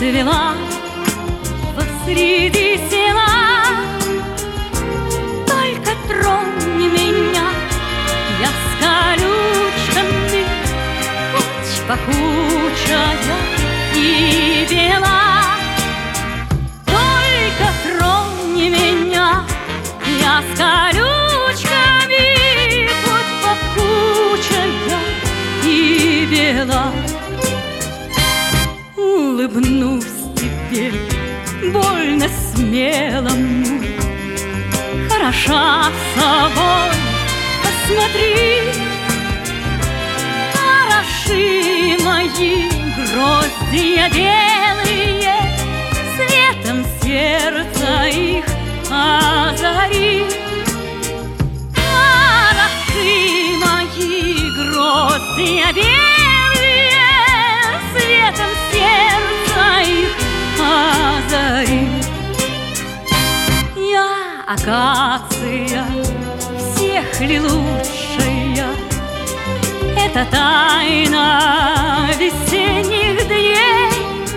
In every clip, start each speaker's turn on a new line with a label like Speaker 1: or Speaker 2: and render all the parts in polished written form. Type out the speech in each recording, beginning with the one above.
Speaker 1: расцвела посреди села. Только тронь меня, я с колючками, хоть пахучая и бела. Только тронь меня, я с колючками, хоть пахучая и бела. Улыбнусь тебе больно смелому, хороша собой, посмотри. Хороши мои гроздья белые, светом сердца их озари. Хороши мои гроздья белые, светом сердца их озари. Я акация, всех ли лучшая, это тайна весенних дней.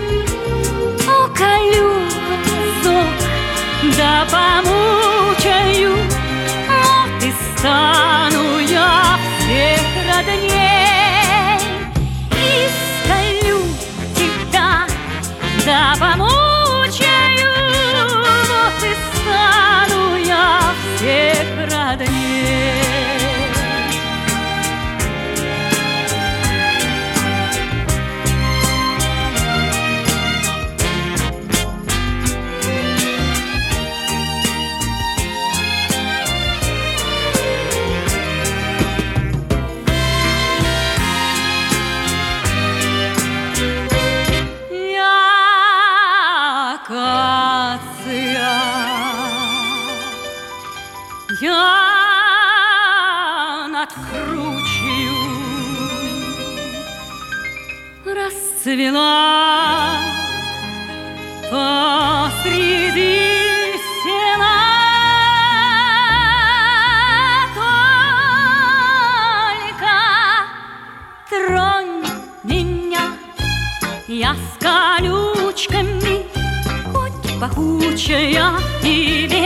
Speaker 1: Уколю разок, да помучаю, вот и стану я всех родней. Исколю тебя, да помучаю, вот и стану я всех родней. Я над кручею расцвела посреди сена. Только тронь меня, я с колючками, хоть пахучая и